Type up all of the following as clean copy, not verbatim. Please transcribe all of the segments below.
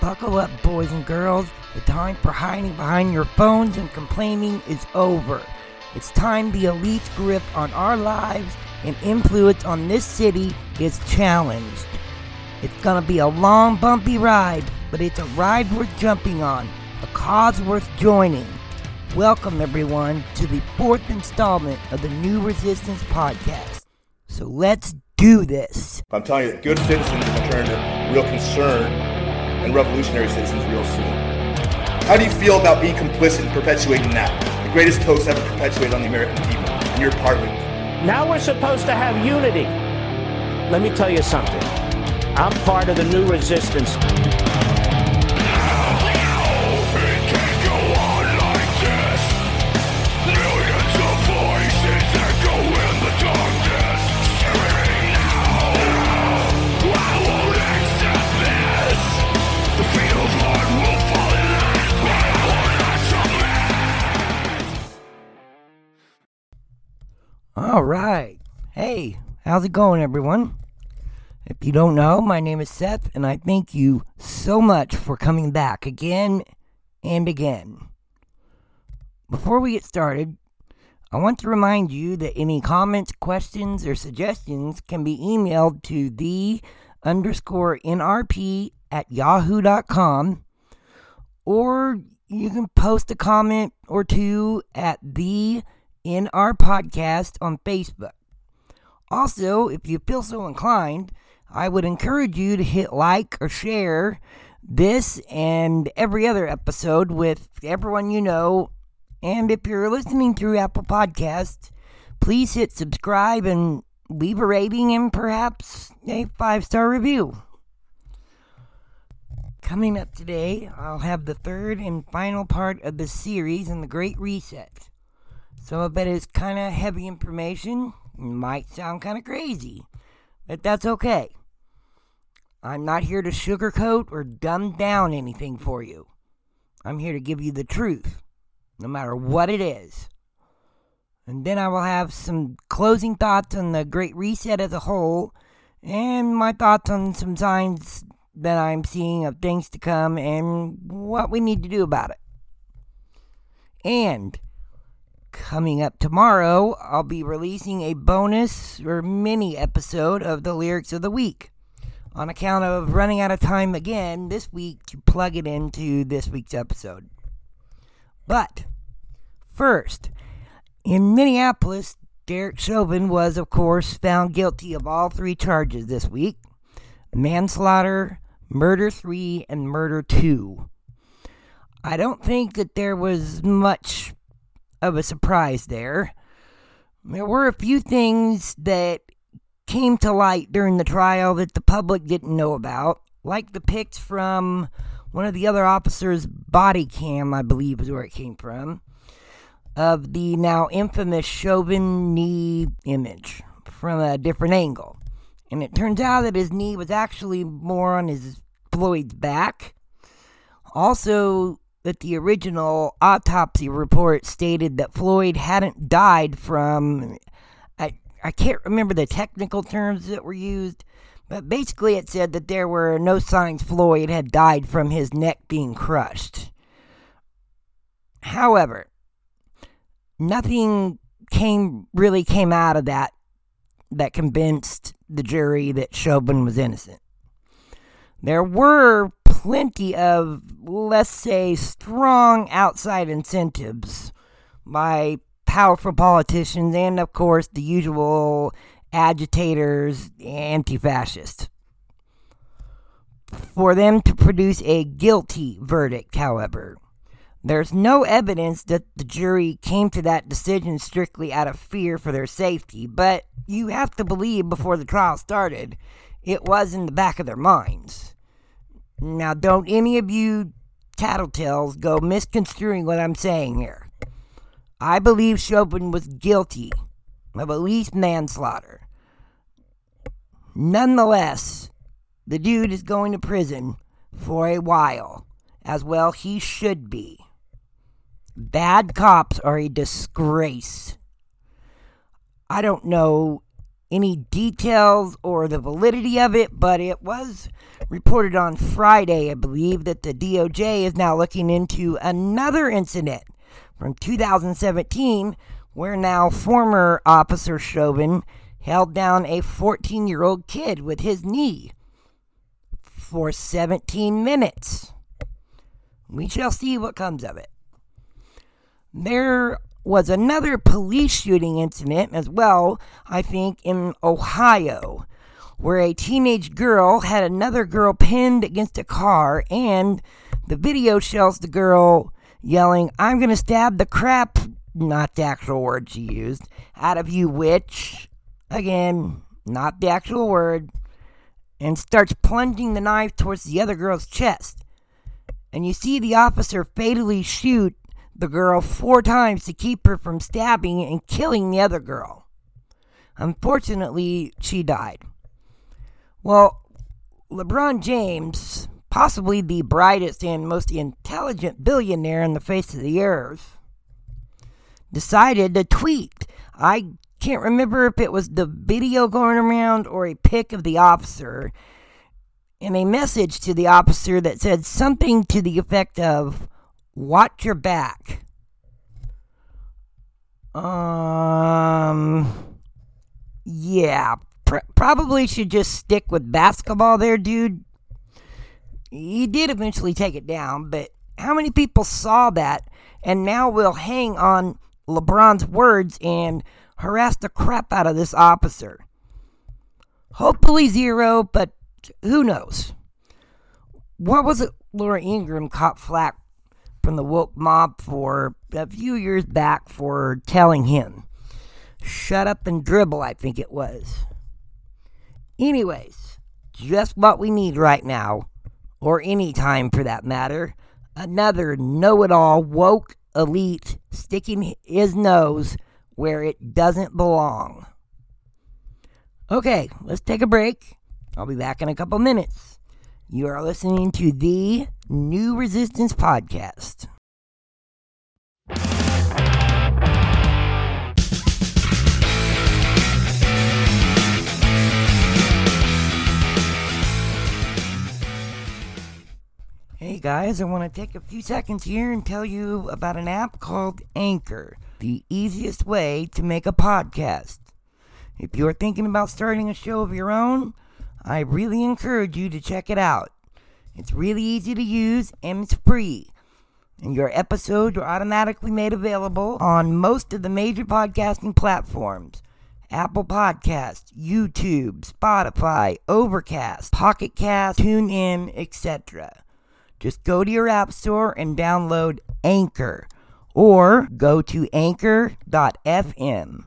Buckle up, boys and girls. The time for hiding behind your phones and complaining is over. It's time the elite's grip on our lives and influence on this city is challenged. It's gonna be a long, bumpy ride, but it's a ride worth jumping on, a cause worth joining. Welcome, everyone, to the fourth installment of the New Resistance podcast. So let's do this. I'm telling you that good citizens will turn to real concern and revolutionary citizens real soon. How do you feel about being complicit in perpetuating that? The greatest hoax ever perpetuated on the American people, and you're part of it. Now we're supposed to have unity. Let me tell you something. I'm part of the New Resistance. All right. Hey, how's it going, everyone? If you don't know, my name is Seth, and I thank you so much for coming back again and again. Before we get started, I want to remind you that any comments, questions, or suggestions can be emailed to the_NRP@yahoo.com, or you can post a comment or two at the NR Podcast on Facebook. Also, if you feel so inclined, I would encourage you to hit like or share this and every other episode with everyone you know. And if you're listening through Apple Podcasts, please hit subscribe and leave a rating and perhaps a 5-star review. Coming up today, I'll have the third and final part of the series on the Great Reset. Some of it is kind of heavy information, might sound kind of crazy, but that's okay. I'm not here to sugarcoat or dumb down anything for you. I'm here to give you the truth, no matter what it is. And then I will have some closing thoughts on the Great Reset as a whole, and my thoughts on some signs that I'm seeing of things to come and what we need to do about it. And coming up tomorrow, I'll be releasing a bonus or mini episode of the Lyrics of the Week, on account of running out of time again this week to plug it into this week's episode. But first, in Minneapolis, Derek Chauvin was, of course, found guilty of all 3 charges this week: manslaughter, murder 3, and murder 2. I don't think that there was much of a surprise there. There were a few things that came to light during the trial that the public didn't know about, like the pics from one of the other officers' body cam, I believe is where it came from, of the now infamous Chauvin knee image from a different angle. And it turns out that his knee was actually more on his Floyd's back. Also, that the original autopsy report stated that Floyd hadn't died from, I can't remember the technical terms that were used, but basically it said that there were no signs Floyd had died from his neck being crushed. However, nothing really came out of that convinced the jury that Chauvin was innocent. There were plenty of, let's say, strong outside incentives by powerful politicians and, of course, the usual agitators, anti-fascists, for them to produce a guilty verdict. However, there's no evidence that the jury came to that decision strictly out of fear for their safety, but you have to believe before the trial started, it was in the back of their minds. Now, don't any of you tattletales go misconstruing what I'm saying here. I believe Chauvin was guilty of at least manslaughter. Nonetheless, the dude is going to prison for a while, as well he should be. Bad cops are a disgrace. I don't know any details or the validity of it, but it was reported on Friday, I believe, that the DOJ is now looking into another incident from 2017 where now former Officer Chauvin held down a 14-year-old kid with his knee for 17 minutes. We shall see what comes of it. There was another police shooting incident as well, I think, in Ohio, where a teenage girl had another girl pinned against a car, and the video shows the girl yelling, "I'm gonna stab the crap," not the actual word she used, "out of you, witch." Again, not the actual word. And starts plunging the knife towards the other girl's chest. And you see the officer fatally shoot the girl 4 times to keep her from stabbing and killing the other girl. Unfortunately, she died. Well, LeBron James, possibly the brightest and most intelligent billionaire on the face of the earth, decided to tweet. I can't remember if it was the video going around or a pic of the officer, and a message to the officer that said something to the effect of, "Watch your back." Yeah, probably should just stick with basketball there, dude. He did eventually take it down, but how many people saw that and now will hang on LeBron's words and harass the crap out of this officer? Hopefully 0, but who knows? What was it Laura Ingraham caught flack from the woke mob for a few years back for telling him? Shut up and dribble, I think it was. Anyways, just what we need right now, or any time for that matter. Another know-it-all woke elite sticking his nose where it doesn't belong. Okay, let's take a break. I'll be back in a couple minutes. You are listening to the New Resistance Podcast. Hey guys, I want to take a few seconds here and tell you about an app called Anchor, the easiest way to make a podcast. If you're thinking about starting a show of your own, I really encourage you to check it out. It's really easy to use and it's free. And your episodes are automatically made available on most of the major podcasting platforms. Apple Podcasts, YouTube, Spotify, Overcast, Pocket Cast, TuneIn, etc. Just go to your app store and download Anchor, or go to anchor.fm.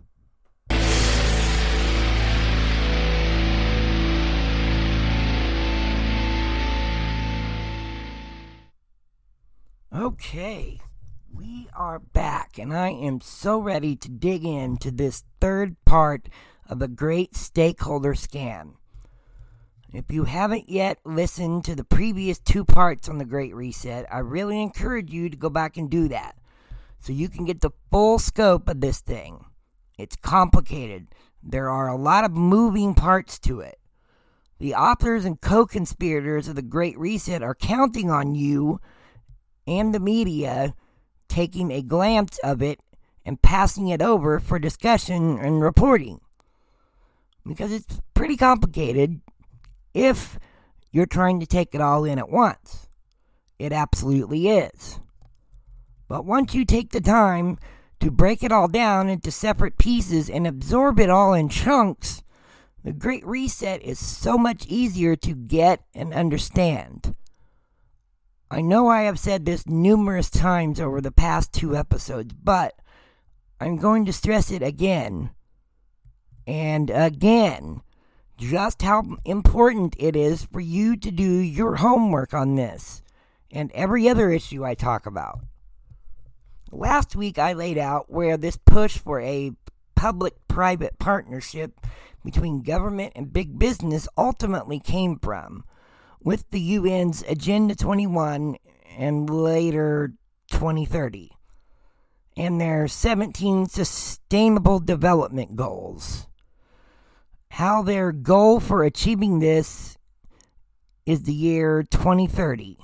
Okay, we are back, and I am so ready to dig into this third part of the Great Stakeholder Scan. If you haven't yet listened to the previous 2 parts on the Great Reset, I really encourage you to go back and do that, so you can get the full scope of this thing. It's complicated. There are a lot of moving parts to it. The authors and co-conspirators of the Great Reset are counting on you and the media taking a glance of it and passing it over for discussion and reporting. Because it's pretty complicated if you're trying to take it all in at once. It absolutely is. But once you take the time to break it all down into separate pieces and absorb it all in chunks, the Great Reset is so much easier to get and understand. I know I have said this numerous times over the past 2 episodes, but I'm going to stress it again and again, just how important it is for you to do your homework on this and every other issue I talk about. Last week I laid out where this push for a public-private partnership between government and big business ultimately came from, with the UN's Agenda 21 and later 2030, and their 17 Sustainable Development Goals. how their goal for achieving this is the year 2030.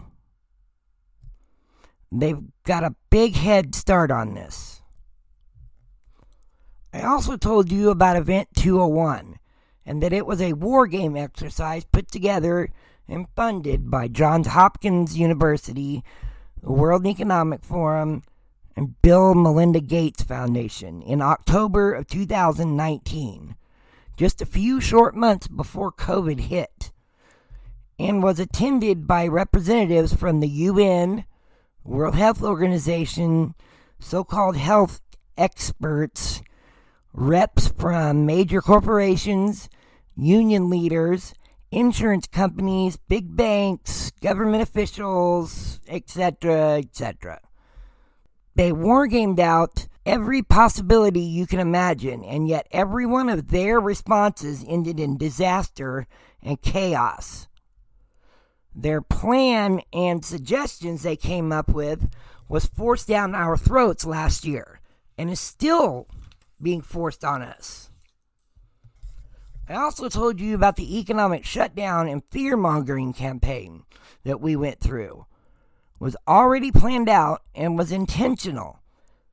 They've got a big head start on this. I also told you about Event 201, and that it was a war game exercise put together and funded by Johns Hopkins University, the World Economic Forum, and Bill and Melinda Gates Foundation in October of 2019, just a few short months before COVID hit, and was attended by representatives from the UN, World Health Organization, so-called health experts, reps from major corporations, union leaders, insurance companies, big banks, government officials, etc., etc. They wargamed out every possibility you can imagine, and yet every one of their responses ended in disaster and chaos. Their plan and suggestions they came up with was forced down our throats last year, and is still being forced on us. I also told you about the economic shutdown and fear-mongering campaign that we went through. It was already planned out and was intentional.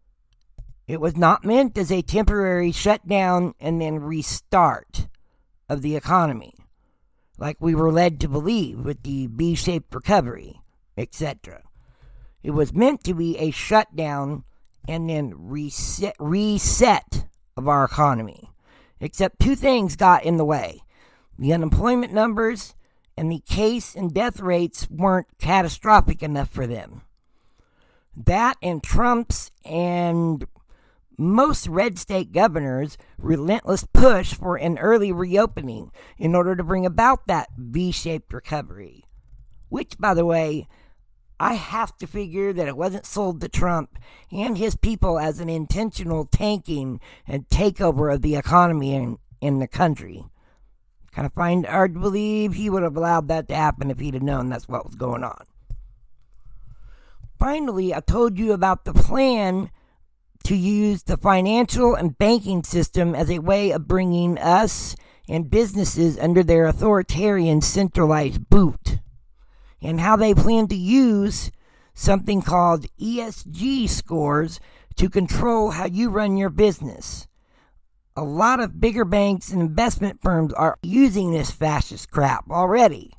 It was not meant as a temporary shutdown and then restart of the economy, like we were led to believe with the V-shaped recovery, etc. It was meant to be a shutdown and then reset of our economy. Except two things got in the way. The unemployment numbers and the case and death rates weren't catastrophic enough for them. That and Trump's and most red state governors' relentless push for an early reopening in order to bring about that V-shaped recovery. Which, by the way, I have to figure that it wasn't sold to Trump and his people as an intentional tanking and takeover of the economy in the country. Kind of find it hard to believe he would have allowed that to happen if he'd have known that's what was going on. Finally, I told you about the plan to use the financial and banking system as a way of bringing us and businesses under their authoritarian centralized boot, and how they plan to use something called ESG scores to control how you run your business. A lot of bigger banks and investment firms are using this fascist crap already.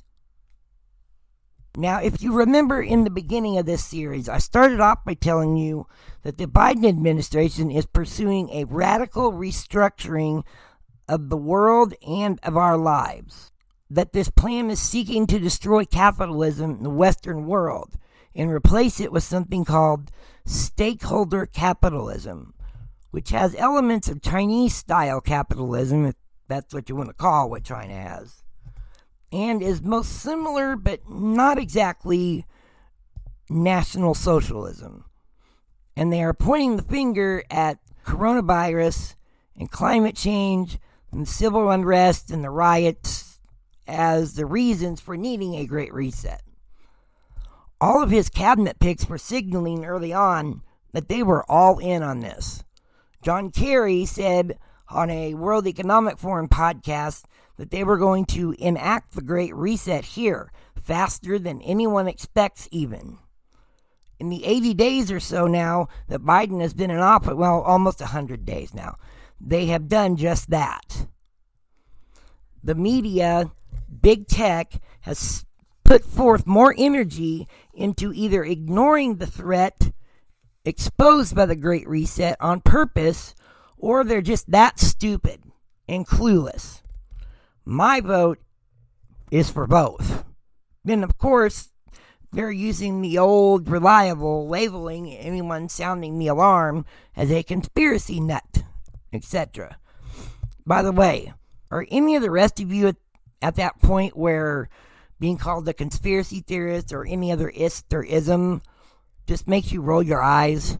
Now, if you remember in the beginning of this series, I started off by telling you that the Biden administration is pursuing a radical restructuring of the world and of our lives. That this plan is seeking to destroy capitalism in the Western world and replace it with something called stakeholder capitalism, which has elements of Chinese-style capitalism, if that's what you want to call what China has, and is most similar but not exactly National Socialism. And they are pointing the finger at coronavirus and climate change and civil unrest and the riots as the reasons for needing a great reset. All of his cabinet picks were signaling early on that they were all in on this. John Kerry said on a World Economic Forum podcast that they were going to enact the Great Reset here faster than anyone expects even. In the 80 days or so now that Biden has been in office, well, almost 100 days now, they have done just that. The media, big tech, has put forth more energy into either ignoring the threat exposed by the Great Reset on purpose, or they're just that stupid and clueless. My vote is for both. Then, of course, they're using the old, reliable labeling anyone sounding the alarm as a conspiracy nut, etc. By the way, are any of the rest of you at that point where being called a conspiracy theorist or any other ist or ism just makes you roll your eyes?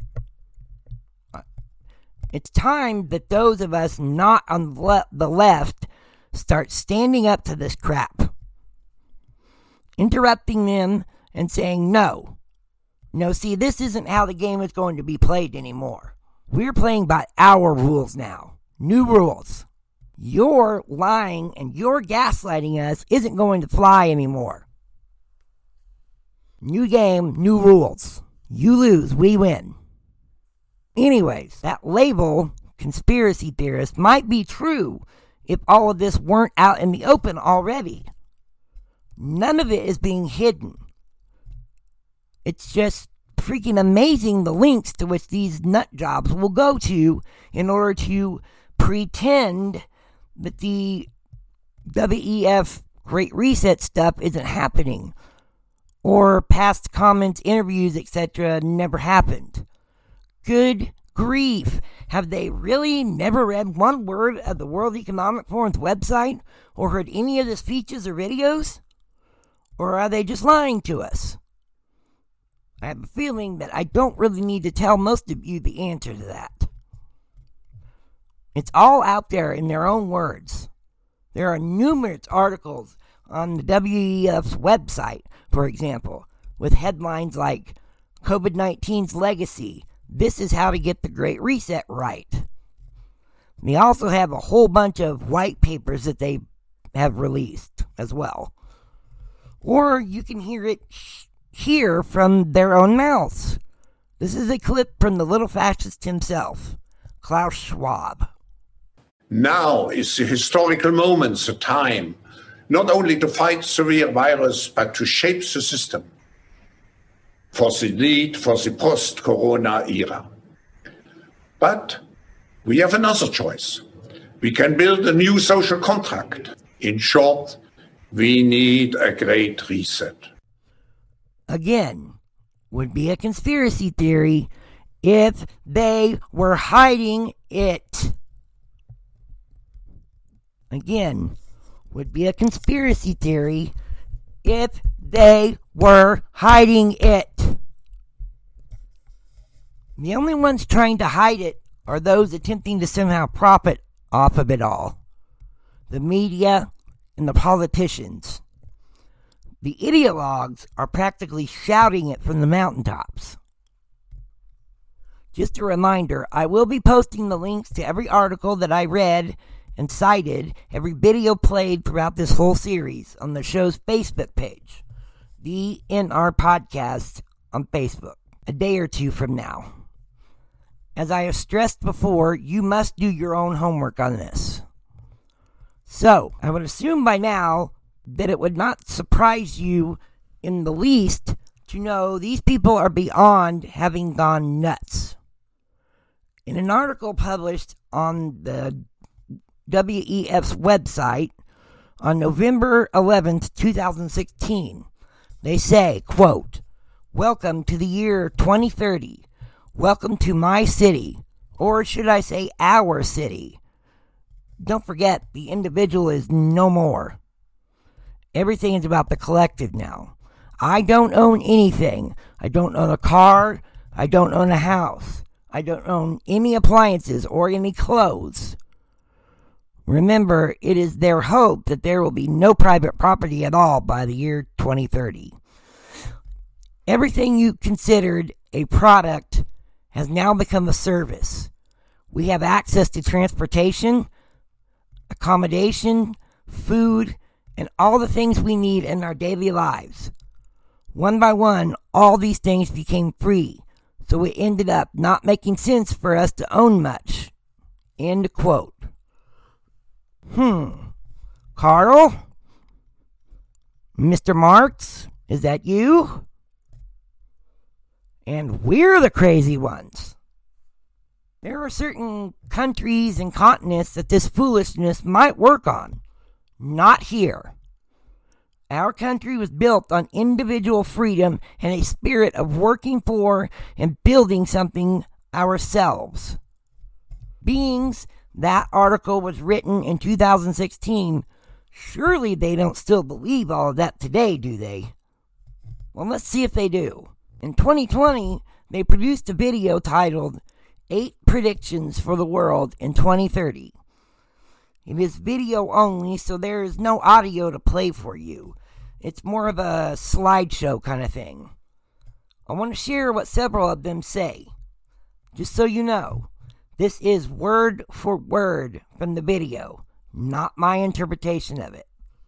It's time that those of us not on the left start standing up to this crap, interrupting them and saying, no, see, this isn't how the game is going to be played anymore. We're playing by our rules now. New rules. Your lying and your gaslighting us isn't going to fly anymore. New game, new rules. You lose, we win. Anyways, that label, conspiracy theorist, might be true if all of this weren't out in the open already. None of it is being hidden. It's just freaking amazing the lengths to which these nut jobs will go to in order to pretend that the WEF Great Reset stuff isn't happening, or past comments, interviews, etc. never happened. Good grief. Have they really never read one word of the World Economic Forum's website or heard any of the speeches or videos? Or are they just lying to us? I have a feeling that I don't really need to tell most of you the answer to that. It's all out there in their own words. There are numerous articles on the WEF's website, for example, with headlines like COVID-19's Legacy. This is how to get the Great Reset right. They also have a whole bunch of white papers that they have released as well. Or you can hear from their own mouths. This is a clip from the little fascist himself, Klaus Schwab. Now is the historical moment, the time, not only to fight the real virus, but to shape the system for the post-corona era. But we have another choice. We can build a new social contract. In short, we need a great reset. Again, would be a conspiracy theory if they were hiding it. Again, would be a conspiracy theory if they were hiding it. The only ones trying to hide it are those attempting to somehow profit off of it all. The media and the politicians. The ideologues are practically shouting it from the mountaintops. Just a reminder, I will be posting the links to every article that I read and cited, every video played throughout this whole series on the show's Facebook page, the NR Podcast on Facebook, a day or two from now. As I have stressed before, you must do your own homework on this. So, I would assume by now that it would not surprise you in the least to know these people are beyond having gone nuts. In an article published on the WEF's website on November 11th, 2016, they say, quote, "Welcome to the year 2030. Welcome to my city, or should I say our city. Don't forget, the individual is no more. Everything is about the collective now. I don't own anything. I don't own a car. I don't own a house. I don't own any appliances or any clothes. Remember, it is their hope that there will be no private property at all by the year 2030. Everything you considered a product has now become a service. We have access to transportation, accommodation, food, and all the things we need in our daily lives. One by one, all these things became free, so it ended up not making sense for us to own much." End quote. Carl? Mr. Marx, is that you? And we're the crazy ones. There are certain countries and continents that this foolishness might work on. Not here. Our country was built on individual freedom and a spirit of working for and building something ourselves. Beings, that article was written in 2016. Surely they don't still believe all of that today, do they? Well, let's see if they do. In 2020, they produced a video titled 8 Predictions for the World in 2030. It is video only, so there is no audio to play for you. It's more of a slideshow kind of thing. I want to share what several of them say. Just so you know, this is word for word from the video. not my interpretation of it.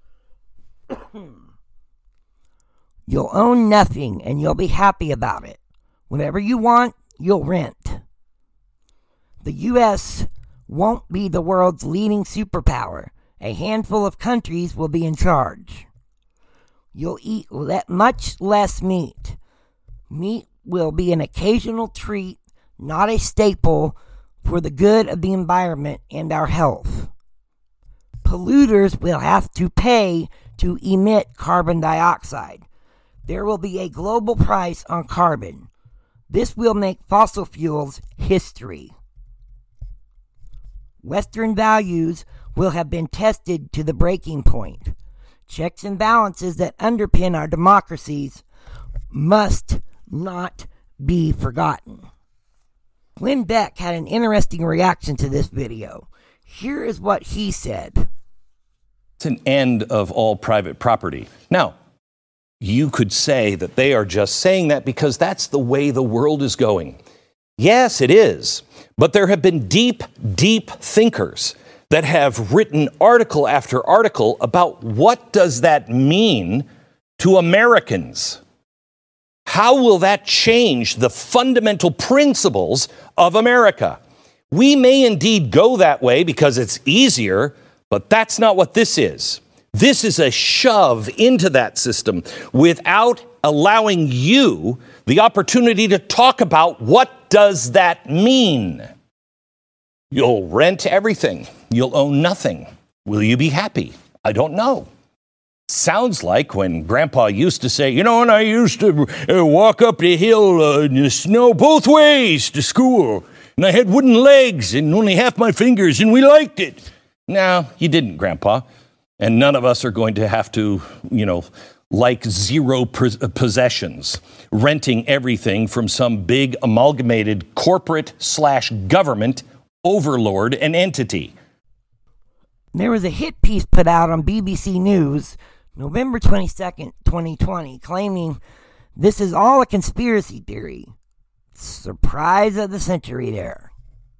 You'll own nothing and you'll be happy about it. Whatever you want, you'll rent. The U.S. won't be the world's leading superpower. A handful of countries will be in charge. You'll eat much less meat. Meat will be an occasional treat, not a staple, for the good of the environment and our health. Polluters will have to pay to emit carbon dioxide. There will be a global price on carbon. This will make fossil fuels history. Western values will have been tested to the breaking point. Checks and balances that underpin our democracies must not be forgotten. Glenn Beck had an interesting reaction to this video. Here is what he said. It's an end of all private property. Now, you could say that they are just saying that because that's the way the world is going. Yes, it is. But there have been deep, deep thinkers that have written article after article about what does that mean to Americans. How will that change the fundamental principles of America? We may indeed go that way because it's easier, but that's not what this is. This is a shove into that system without allowing you the opportunity to talk about what does that mean. You'll rent everything. You'll own nothing. Will you be happy? I don't know. Sounds like when Grandpa used to say, and I used to walk up the hill in the snow both ways to school, and I had wooden legs and only half my fingers, and we liked it. No, you didn't, Grandpa. And none of us are going to have to, like zero possessions, renting everything from some big amalgamated corporate/government overlord and entity. There was a hit piece put out on BBC News November 22nd, 2020, claiming this is all a conspiracy theory. Surprise of the century there.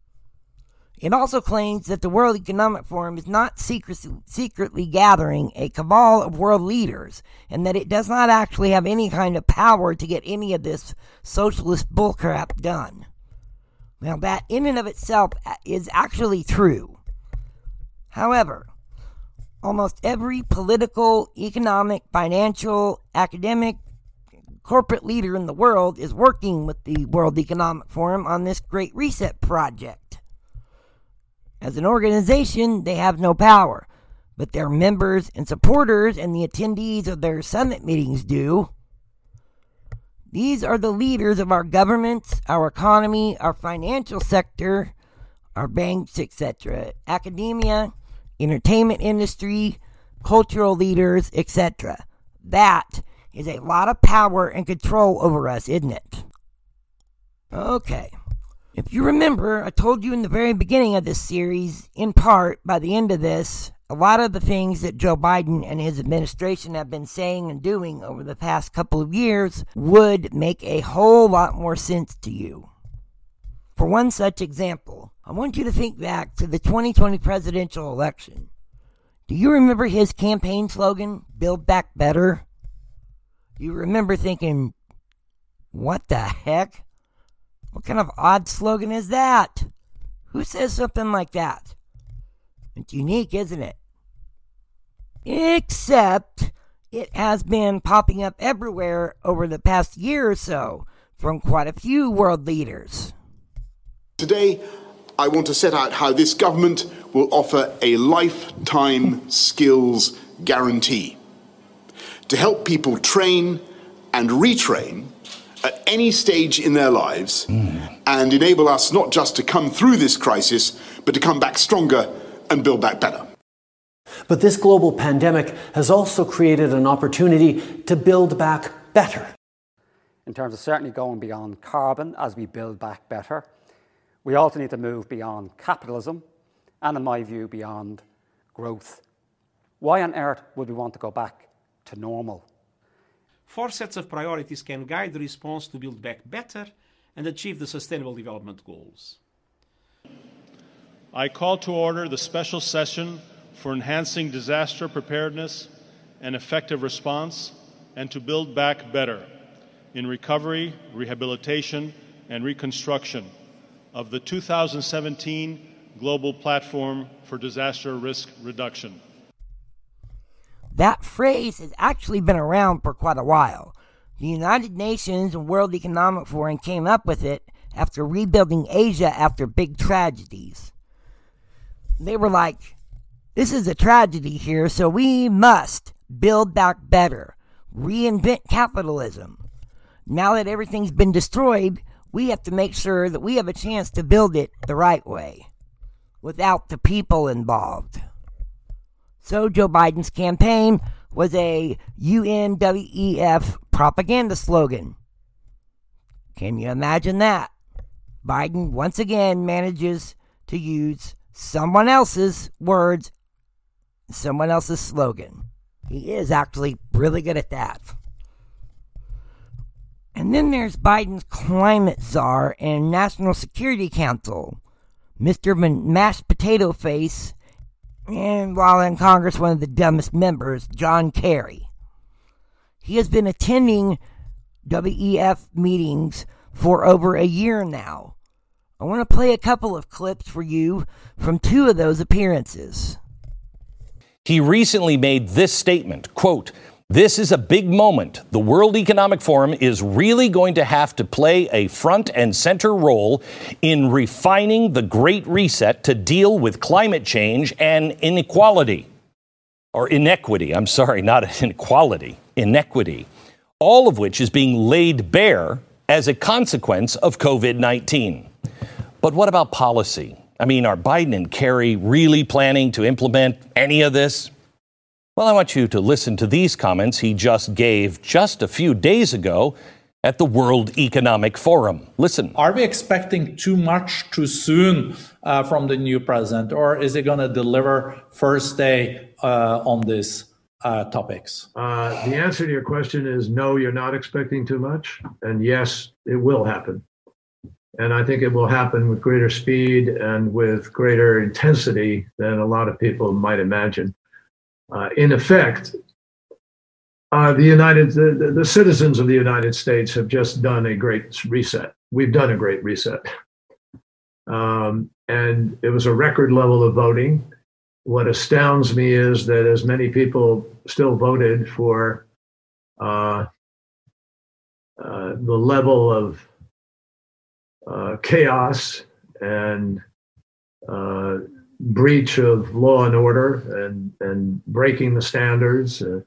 It also claims that the World Economic Forum is not secretly gathering a cabal of world leaders, and that it does not actually have any kind of power to get any of this socialist bullcrap done. Now, that in and of itself is actually true. However, almost every political, economic, financial, academic, corporate leader in the world is working with the World Economic Forum on this Great Reset project. As an organization, they have no power, but their members and supporters and the attendees of their summit meetings do. These are the leaders of our governments, our economy, our financial sector, our banks, etc., academia, entertainment industry, cultural leaders, etc. That is a lot of power and control over us, isn't it? Okay. If you remember, I told you in the very beginning of this series, in part, by the end of this, a lot of the things that Joe Biden and his administration have been saying and doing over the past couple of years would make a whole lot more sense to you. For one such example, I want you to think back to the 2020 presidential election. Do you remember his campaign slogan, Build Back Better? You remember thinking, what the heck? What kind of odd slogan is that? Who says something like that? It's unique, isn't it? Except it has been popping up everywhere over the past year or so from quite a few world leaders. Today, I want to set out how this government will offer a lifetime skills guarantee to help people train and retrain at any stage in their lives and enable us not just to come through this crisis, but to come back stronger and build back better. But this global pandemic has also created an opportunity to build back better. In terms of certainly going beyond carbon as we build back better, we also need to move beyond capitalism and, in my view, beyond growth. Why on earth would we want to go back to normal? 4 sets of priorities can guide the response to build back better and achieve the Sustainable Development Goals. I call to order the special session for enhancing disaster preparedness and effective response, and to build back better in recovery, rehabilitation, and reconstruction of the 2017 Global Platform for Disaster Risk Reduction. That phrase has actually been around for quite a while. The United Nations and World Economic Forum came up with it after rebuilding Asia after big tragedies. They were like, this is a tragedy here, so we must build back better, reinvent capitalism. Now that everything's been destroyed, we have to make sure that we have a chance to build it the right way, without the people involved. So Joe Biden's campaign was a UNWEF propaganda slogan. Can you imagine that? Biden once again manages to use someone else's words, someone else's slogan. He is actually really good at that. And then there's Biden's climate czar and National Security Council, Mr. Mashed Potato Face, and while in Congress, one of the dumbest members, John Kerry. He has been attending WEF meetings for over a year now. I want to play a couple of clips for you from two of those appearances. He recently made this statement, quote, "This is a big moment. The World Economic Forum is really going to have to play a front and center role in refining the Great Reset to deal with climate change and inequality. Or inequity, I'm sorry, not inequality, inequity. All of which is being laid bare as a consequence of COVID-19. But what about policy? I mean, are Biden and Kerry really planning to implement any of this? Well, I want you to listen to these comments he just gave just a few days ago at the World Economic Forum. Listen. Are we expecting too much too soon from the new president, or is he going to deliver first day on these topics? The answer to your question is no, you're not expecting too much. And yes, it will happen. And I think it will happen with greater speed and with greater intensity than a lot of people might imagine. In effect, the citizens of the United States have just done a great reset. We've done a great reset. And it was a record level of voting. What astounds me is that as many people still voted for the level of chaos and breach of law and order and breaking the standards. And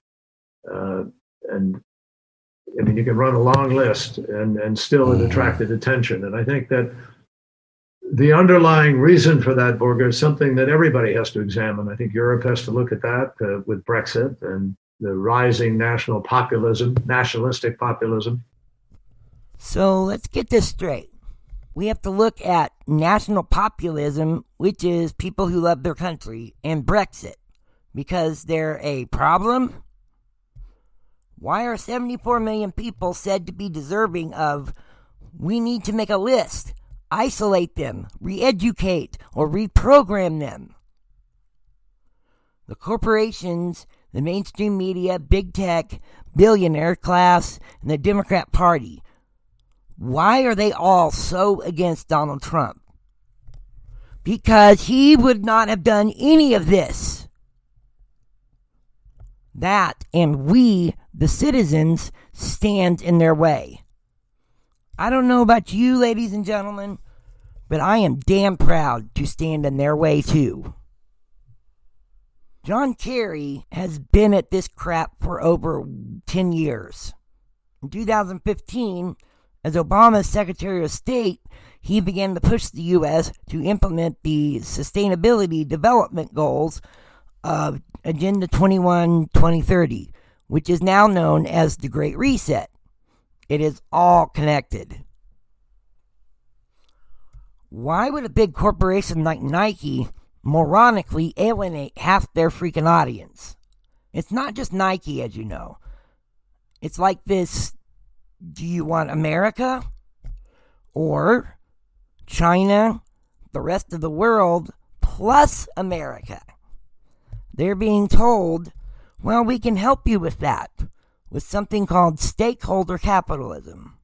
I mean, you can run a long list and still it attracted attention. And I think that the underlying reason for that, Borger, is something that everybody has to examine. I think Europe has to look at that with Brexit and the rising nationalistic populism. So let's get this straight. We have to look at national populism, which is people who love their country, and Brexit, because they're a problem. Why are 74 million people said to be deserving of, we need to make a list, isolate them, re-educate, or reprogram them? The corporations, the mainstream media, big tech, billionaire class, and the Democrat Party, why are they all so against Donald Trump? Because he would not have done any of this. That and we, the citizens, stand in their way. I don't know about you, ladies and gentlemen, but I am damn proud to stand in their way too. John Kerry has been at this crap for over 10 years. In 2015, as Obama's Secretary of State, he began to push the U.S. to implement the Sustainability Development Goals of Agenda 21-2030, which is now known as the Great Reset. It is all connected. Why would a big corporation like Nike moronically alienate half their freaking audience? It's not just Nike, as you know. It's like this: do you want America or China, the rest of the world, plus America? They're being told, well, we can help you with that, with something called stakeholder capitalism.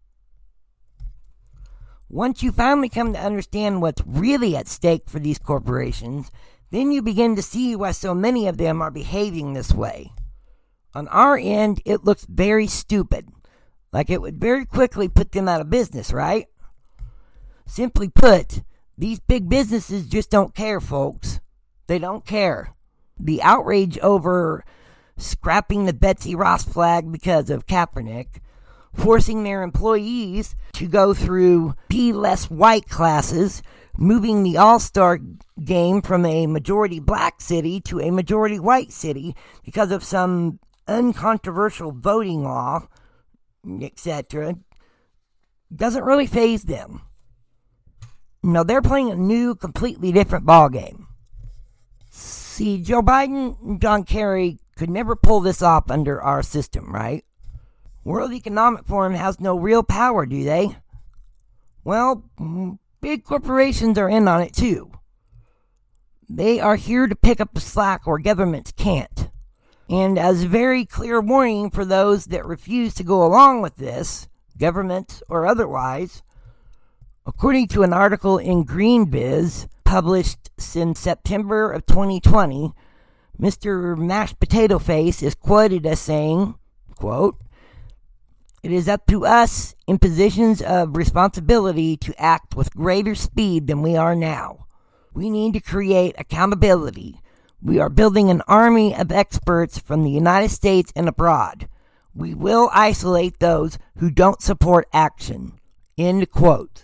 Once you finally come to understand what's really at stake for these corporations, then you begin to see why so many of them are behaving this way. On our end, it looks very stupid, like it would very quickly put them out of business, right? Simply put, these big businesses just don't care, folks. They don't care. The outrage over scrapping the Betsy Ross flag because of Kaepernick, forcing their employees to go through Be Less White classes, moving the All-Star game from a majority black city to a majority white city because of some uncontroversial voting law, etc., doesn't really faze them. No, they're playing a new, completely different ballgame. See, Joe Biden and John Kerry could never pull this off under our system, right? World Economic Forum has no real power, do they? Well, big corporations are in on it too. They are here to pick up the slack where governments can't. And as a very clear warning for those that refuse to go along with this, government or otherwise, according to an article in GreenBiz published in September of 2020, Mr. Mashed Potato Face is quoted as saying, quote, "It is up to us in positions of responsibility to act with greater speed than we are now. We need to create accountability. We are building an army of experts from the United States and abroad. We will isolate those who don't support action." End quote.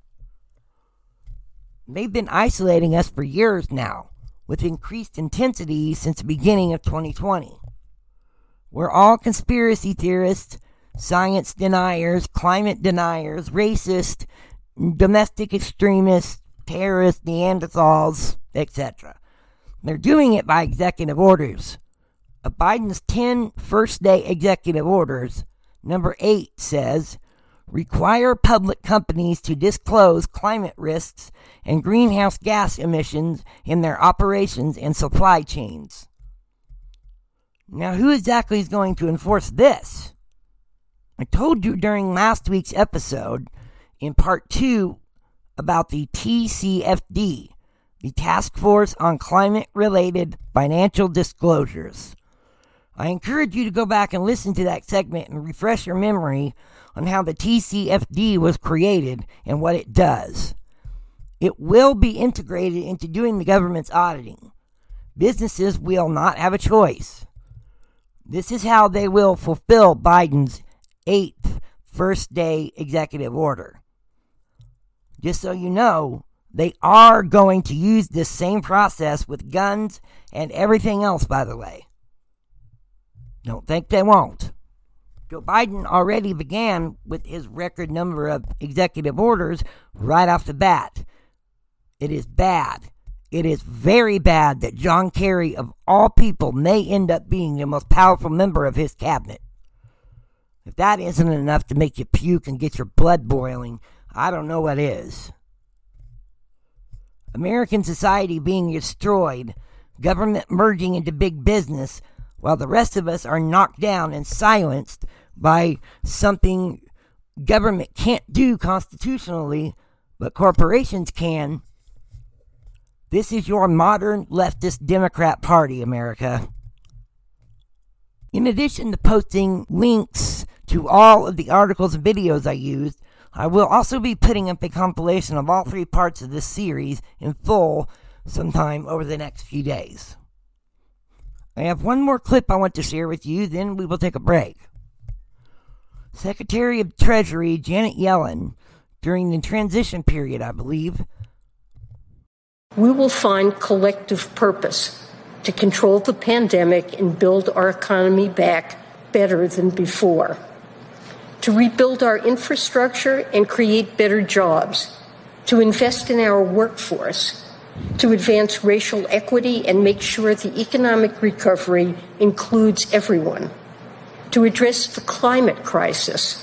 They've been isolating us for years now, with increased intensity since the beginning of 2020. We're all conspiracy theorists, science deniers, climate deniers, racists, domestic extremists, terrorists, Neanderthals, etc. They're doing it by executive orders. Of Biden's 10 first-day executive orders, number 8 says, require public companies to disclose climate risks and greenhouse gas emissions in their operations and supply chains. Now, who exactly is going to enforce this? I told you during last week's episode, in part 2, about the TCFD, the Task Force on Climate-Related Financial Disclosures. I encourage you to go back and listen to that segment and refresh your memory on how the TCFD was created and what it does. It will be integrated into doing the government's auditing. Businesses will not have a choice. This is how they will fulfill Biden's 8th first-day executive order. Just so you know, they are going to use this same process with guns and everything else, by the way. Don't think they won't. Joe Biden already began with his record number of executive orders right off the bat. It is bad. It is very bad that John Kerry, of all people, may end up being the most powerful member of his cabinet. If that isn't enough to make you puke and get your blood boiling, I don't know what is. American society being destroyed, government merging into big business, while the rest of us are knocked down and silenced by something government can't do constitutionally, but corporations can. This is your modern leftist Democrat Party, America. In addition to posting links to all of the articles and videos I used, I will also be putting up a compilation of all 3 parts of this series in full sometime over the next few days. I have one more clip I want to share with you, then we will take a break. Secretary of Treasury Janet Yellen, during the transition period, I believe, we will find collective purpose to control the pandemic and build our economy back better than before, to rebuild our infrastructure and create better jobs, to invest in our workforce, to advance racial equity and make sure the economic recovery includes everyone, to address the climate crisis.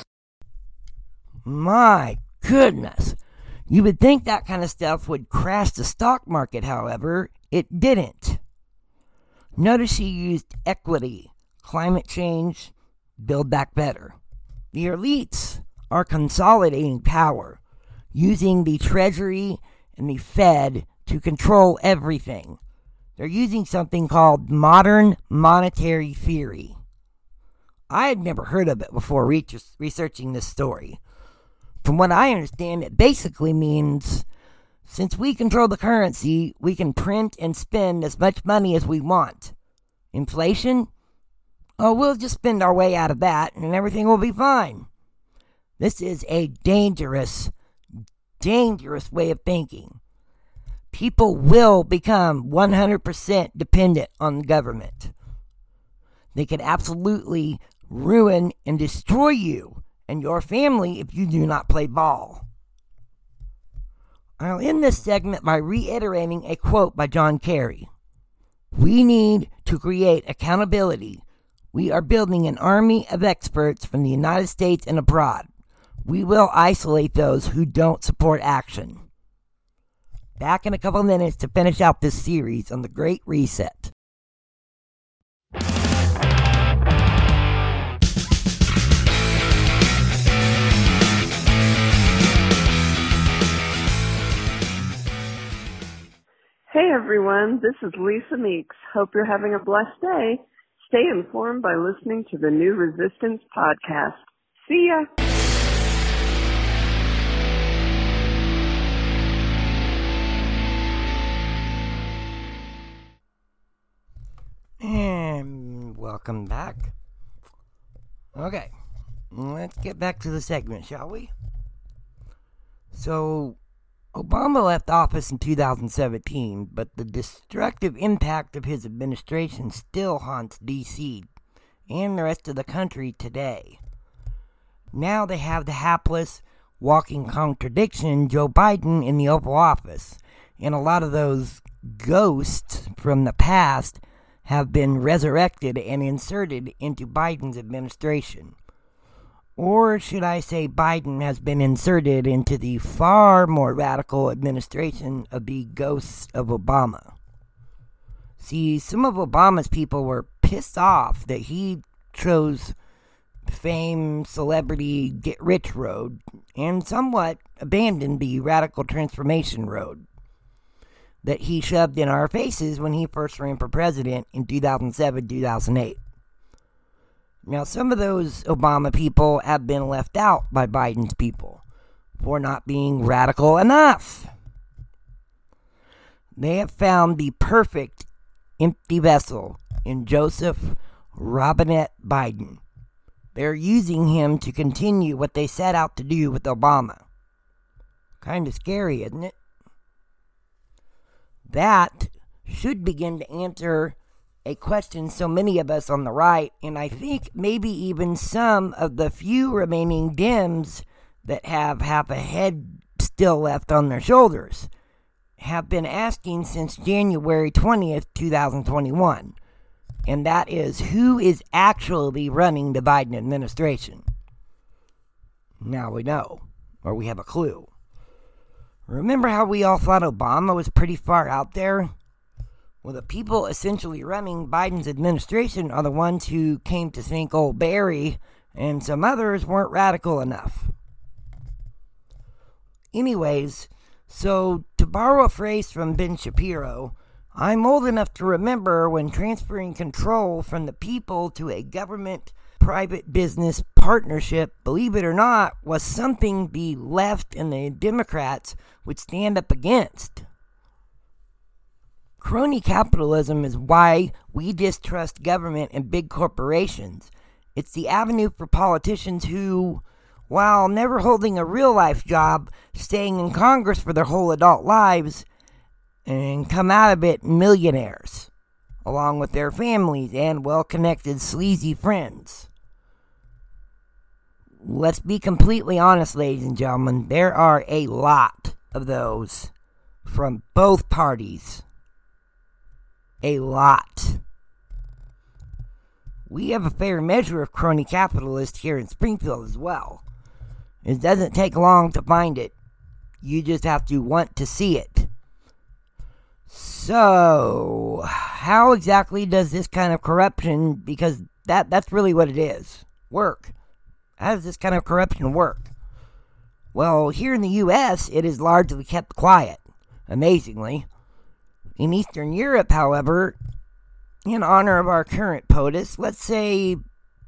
My goodness. You would think that kind of stuff would crash the stock market, however, it didn't. Notice she used equity, climate change, build back better. The elites are consolidating power, using the Treasury and the Fed to control everything. They're using something called modern monetary theory. I had never heard of it before researching this story. From what I understand, it basically means since we control the currency, we can print and spend as much money as we want. Inflation? Oh, we'll just spend our way out of that and everything will be fine. This is a dangerous way of thinking. People will become 100% dependent on the government. They can absolutely ruin and destroy you and your family if you do not play ball. I'll end this segment by reiterating a quote by John Kerry. We need to create accountability. We are building an army of experts from the United States and abroad. We will isolate those who don't support action. Back in a couple minutes to finish out this series on the Great Reset. Hey everyone, this is Lisa Meeks. Hope you're having a blessed day. Stay informed by listening to the New Resistance podcast. See ya! And welcome back. Okay, let's get back to the segment, shall we? So, Obama left office in 2017, but the destructive impact of his administration still haunts D.C. and the rest of the country today. Now they have the hapless, walking contradiction, Joe Biden, in the Oval Office, and a lot of those ghosts from the past have been resurrected and inserted into Biden's administration. Or should I say Biden has been inserted into the far more radical administration of the ghosts of Obama. See, some of Obama's people were pissed off that he chose fame, celebrity, get-rich road, and somewhat abandoned the radical transformation road that he shoved in our faces when he first ran for president in 2007-2008. Now, some of those Obama people have been left out by Biden's people for not being radical enough. They have found the perfect empty vessel in Joseph Robinette Biden. They're using him to continue what they set out to do with Obama. Kind of scary, isn't it? That should begin to answer a question so many of us on the right, and I think maybe even some of the few remaining Dems that have half a head still left on their shoulders, have been asking since January 20th, 2021. And that is, who is actually running the Biden administration? Now we know, or we have a clue. Remember how we all thought Obama was pretty far out there? Well, the people essentially running Biden's administration are the ones who came to think old Barry, and some others weren't radical enough. Anyways, so to borrow a phrase from Ben Shapiro, I'm old enough to remember when transferring control from the people to a government-private business partnership, believe it or not, was something the left and the Democrats would stand up against. Crony capitalism is why we distrust government and big corporations. It's the avenue for politicians who, while never holding a real-life job, staying in Congress for their whole adult lives, and come out of it millionaires, along with their families and well-connected sleazy friends. Let's be completely honest, ladies and gentlemen, there are a lot of those from both parties. A lot. We have a fair measure of crony capitalists here in Springfield as well. It doesn't take long to find it. You just have to want to see it. So, how exactly does this kind of corruption, because that's really what it is, work? How does this kind of corruption work? Well, here in the U.S., it is largely kept quiet, amazingly. In Eastern Europe, however, in honor of our current POTUS, let's say,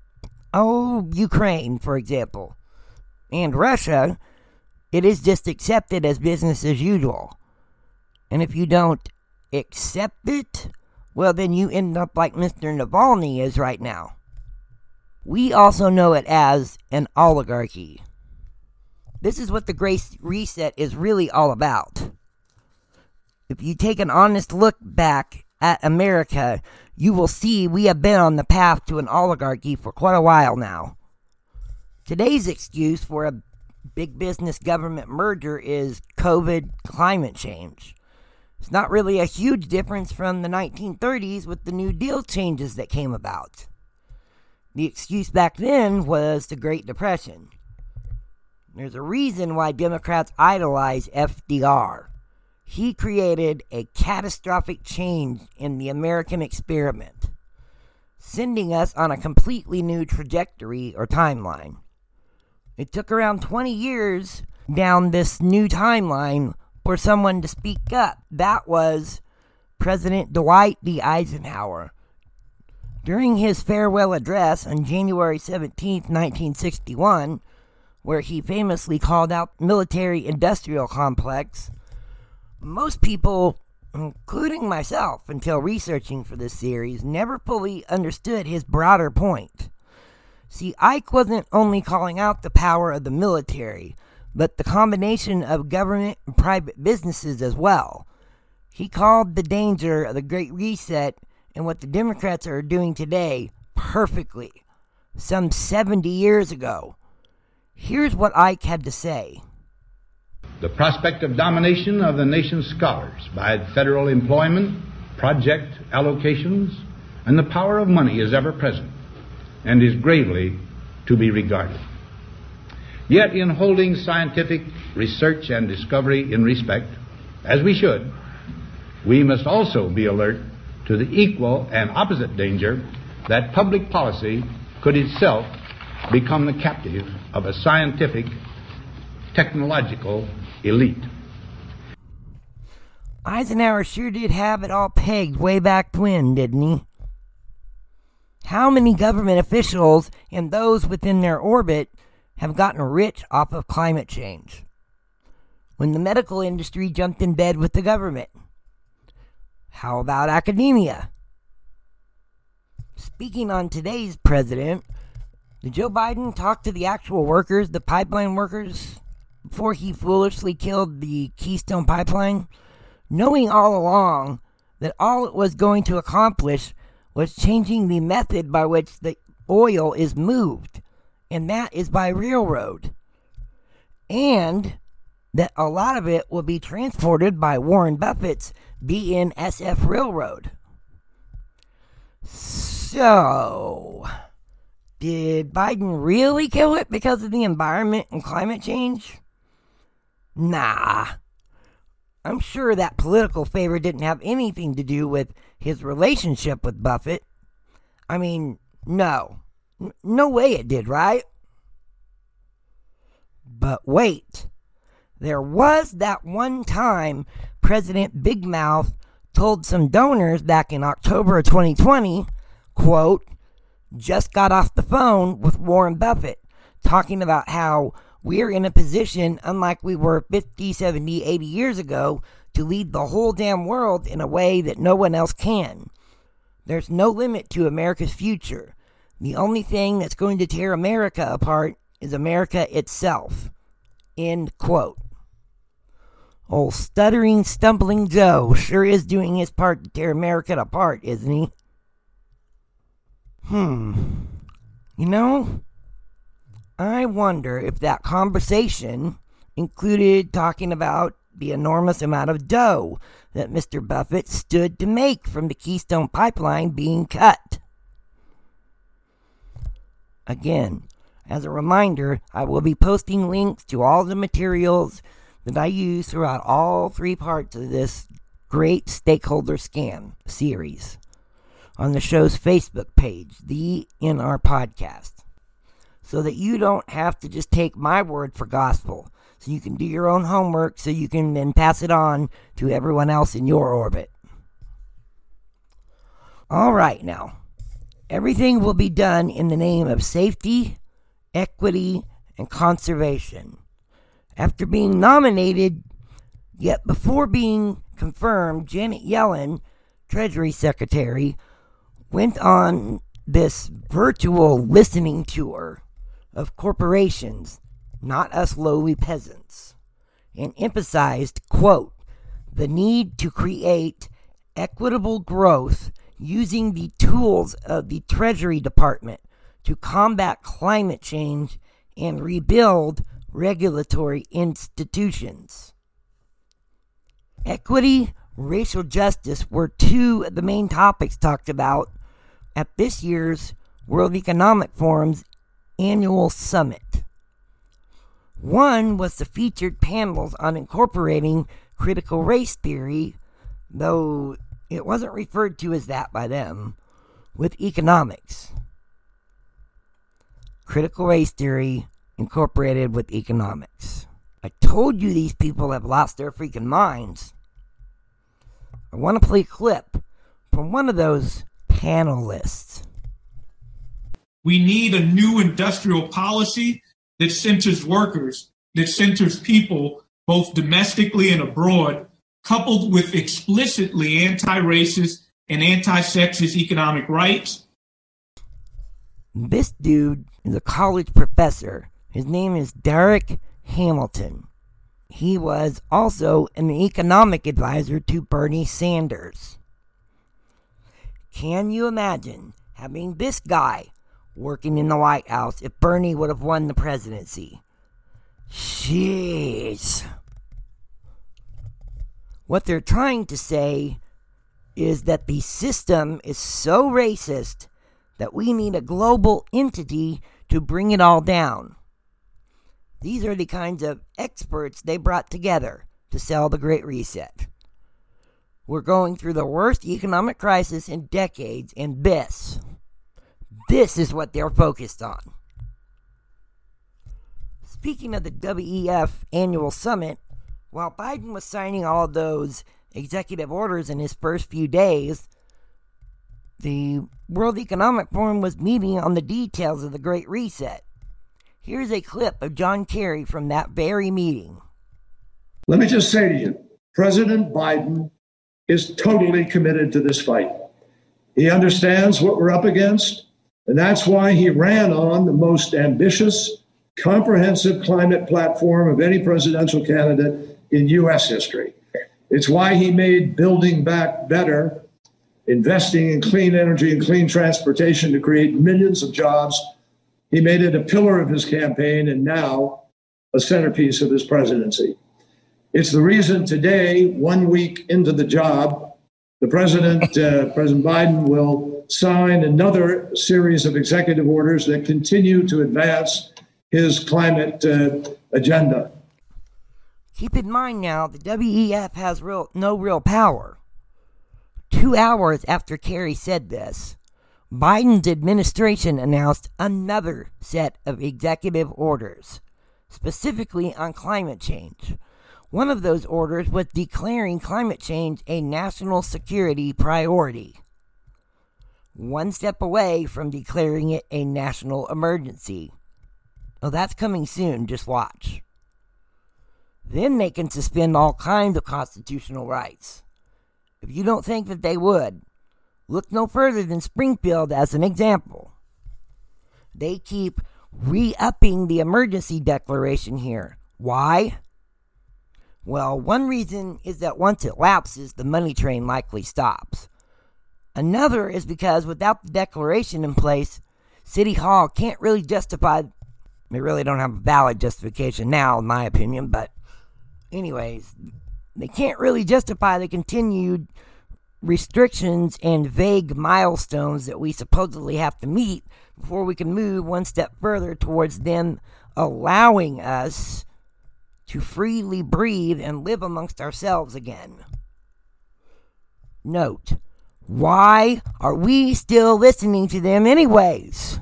Ukraine, for example, and Russia, it is just accepted as business as usual. And if you don't accept it, well, then you end up like Mr. Navalny is right now. We also know it as an oligarchy. This is what the Great Reset is really all about. If you take an honest look back at America, you will see we have been on the path to an oligarchy for quite a while now. Today's excuse for a big business government merger is COVID, climate change. It's not really a huge difference from the 1930s with the New Deal changes that came about. The excuse back then was the Great Depression. There's a reason why Democrats idolize FDR. He created a catastrophic change in the American experiment, sending us on a completely new trajectory or timeline. It took around 20 years down this new timeline for someone to speak up. That was President Dwight D. Eisenhower. During his farewell address on January 17, 1961, where he famously called out the military-industrial complex, most people, including myself until researching for this series, never fully understood his broader point. See, Ike wasn't only calling out the power of the military, but the combination of government and private businesses as well. He called the danger of the Great Reset and what the Democrats are doing today perfectly, some 70 years ago. Here's what Ike had to say. The prospect of domination of the nation's scholars by federal employment, project allocations, and the power of money is ever present and is gravely to be regarded. Yet in holding scientific research and discovery in respect, as we should, we must also be alert to the equal and opposite danger that public policy could itself become the captive of a scientific, technological elite. Eisenhower sure did have it all pegged way back when, didn't he? How many government officials and those within their orbit have gotten rich off of climate change? When the medical industry jumped in bed with the government? How about academia? Speaking on today's president, did Joe Biden talk to the actual workers, the pipeline workers, before he foolishly killed the Keystone Pipeline, knowing all along that all it was going to accomplish was changing the method by which the oil is moved, and that is by railroad, and that a lot of it will be transported by Warren Buffett's BNSF Railroad. So, did Biden really kill it because of the environment and climate change? Nah. I'm sure that political favor didn't have anything to do with his relationship with Buffett. I mean, no. No way it did, right? But wait. There was that one time President Big Mouth told some donors back in October of 2020, quote, just got off the phone with Warren Buffett talking about how we're in a position, unlike we were 50, 70, 80 years ago, to lead the whole damn world in a way that no one else can. There's no limit to America's future. The only thing that's going to tear America apart is America itself. End quote. Old stuttering, stumbling Joe sure is doing his part to tear America apart, isn't he? You know, I wonder if that conversation included talking about the enormous amount of dough that Mr. Buffett stood to make from the Keystone Pipeline being cut. Again, as a reminder, I will be posting links to all the materials that I use throughout all three parts of this great stakeholder scam series. on the show's Facebook page, the NR Podcast, so that you don't have to just take my word for gospel. So you can do your own homework so you can then pass it on to everyone else in your orbit. All right, now, everything will be done in the name of safety, equity, and conservation. After being nominated, yet before being confirmed, Janet Yellen, Treasury Secretary, went on this virtual listening tour of corporations, not us lowly peasants, and emphasized, quote, the need to create equitable growth using the tools of the Treasury Department to combat climate change and rebuild regulatory institutions. Equity, racial justice were two of the main topics talked about at this year's World Economic Forum's annual summit. One was the featured panels on incorporating critical race theory, though it wasn't referred to as that by them, with economics. Critical race theory incorporated with economics. I told you these people have lost their freaking minds. I want to play a clip from one of those panelists. We need a new industrial policy that centers workers, that centers people both domestically and abroad, coupled with explicitly anti-racist and anti-sexist economic rights. This dude is a college professor. His name is Derek Hamilton. He was also an economic advisor to Bernie Sanders. Can you imagine having this guy working in the White House if Bernie would have won the presidency? Jeez. What they're trying to say is that the system is so racist that we need a global entity to bring it all down. These are the kinds of experts they brought together to sell the Great Reset. We're going through the worst economic crisis in decades, and this is what they're focused on. Speaking of the WEF annual summit, while Biden was signing all of those executive orders in his first few days, the World Economic Forum was meeting on the details of the Great Reset. Here's a clip of John Kerry from that very meeting. Let me just say to you, President Biden is totally committed to this fight. He understands what we're up against, and that's why he ran on the most ambitious, comprehensive climate platform of any presidential candidate in U.S. history. It's why he made Building Back Better, investing in clean energy and clean transportation to create millions of jobs. He made it a pillar of his campaign and now a centerpiece of his presidency. It's the reason today, 1 week into the job, the President Biden will sign another series of executive orders that continue to advance his climate agenda. Keep in mind now, the WEF has no real power. 2 hours after Kerry said this, Biden's administration announced another set of executive orders, specifically on climate change. One of those orders was declaring climate change a national security priority. One step away from declaring it a national emergency. Oh, that's coming soon, just watch. Then they can suspend all kinds of constitutional rights. If you don't think that they would, look no further than Springfield as an example. They keep re-upping the emergency declaration here. Why? Well, one reason is that once it lapses, the money train likely stops. Another is because without the declaration in place, City Hall can't really justify. They really don't have a valid justification now, in my opinion, but anyways, they can't really justify the continued restrictions and vague milestones that we supposedly have to meet before we can move one step further towards them allowing us to freely breathe and live amongst ourselves again. Note, Why are we still listening to them anyways?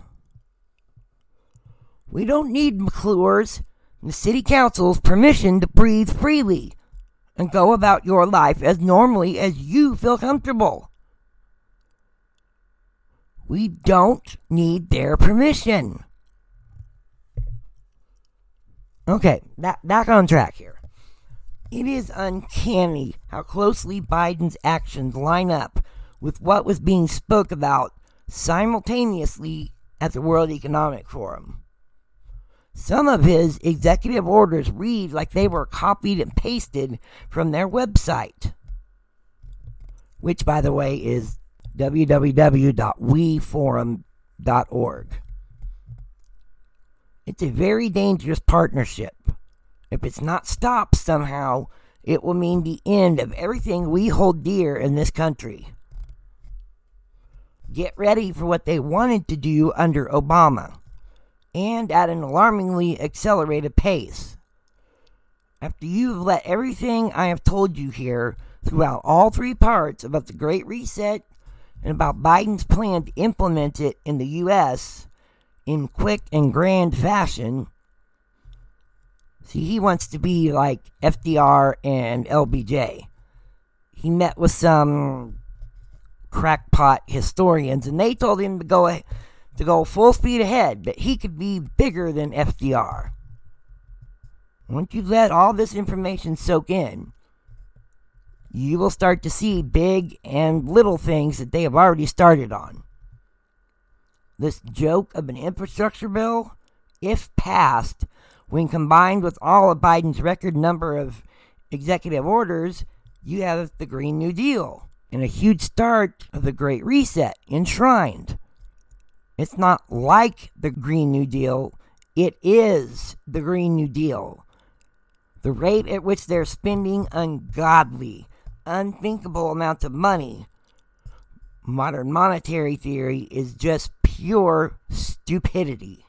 We don't need McClure's and the city council's permission to breathe freely and go about your life as normally as you feel comfortable. We don't need their permission. Okay, back on track here. It is uncanny how closely Biden's actions line up with what was being spoke about simultaneously at the World Economic Forum. Some of his executive orders read like they were copied and pasted from their website, which, by the way, is www.weforum.org. It's a very dangerous partnership. If it's not stopped somehow, it will mean the end of everything we hold dear in this country. Get ready for what they wanted to do under Obama, and at an alarmingly accelerated pace. After you've let everything I have told you here throughout all three parts about the Great Reset and about Biden's plan to implement it in the U.S. in quick and grand fashion. See, he wants to be like FDR and LBJ. He met with some crackpot historians, and they told him to go full speed ahead, but he could be bigger than FDR. Once you let all this information soak in, you will start to see big and little things that they have already started on. This joke of an infrastructure bill, if passed, when combined with all of Biden's record number of executive orders, you have the Green New Deal and a huge start of the Great Reset enshrined. It's not like the Green New Deal. It is the Green New Deal. The rate at which they're spending ungodly, unthinkable amounts of money. Modern monetary theory is just pure stupidity.